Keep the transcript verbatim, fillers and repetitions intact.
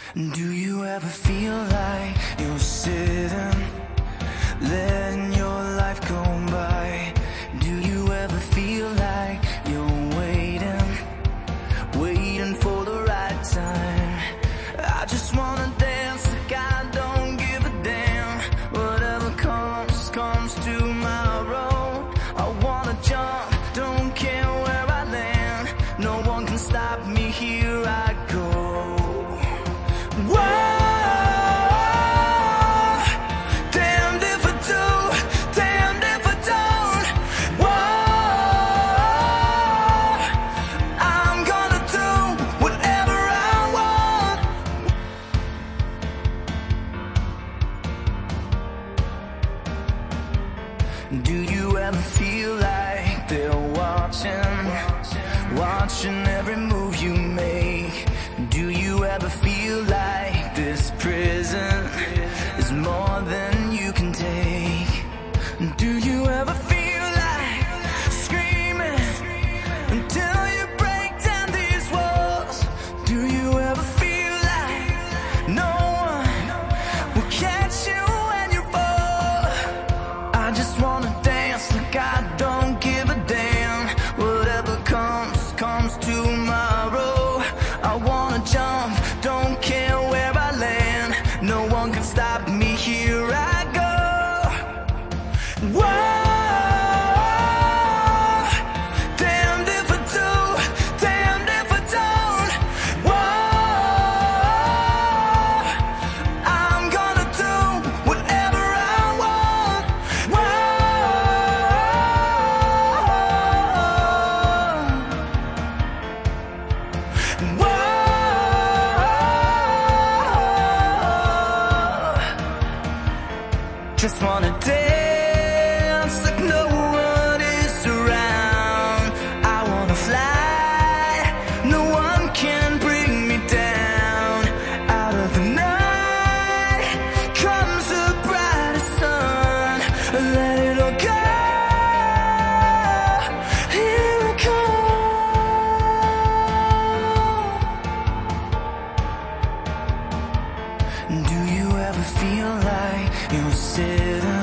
Do you ever feel like you're sitting, letting your life go by? Do you ever feel like you're waiting, waiting for the right time? I just wanna dance like I don't give a damn. Whatever comes, comes tomorrow. I wanna jump, don't care where I land. No one can stop me, here I go. Whoa! Do you ever feel like they're watching, watching every move you make? Do you ever feel like this prison is more than you can take? Do you ever feel like screaming until you break down these walls? Do you ever feel like no one will catch you when you fall? I just wanna dance like I don't give a damn. Whatever comes, comes tomorrow. I wanna jump, don't care where I land. No one can stop me, here I go. Whoa! Just wanna dance like no one is around. I wanna fly, no one can bring me down. Out of the night comes the brightest sun. Let it all go, here it comes. Do you ever feel like you're sitting,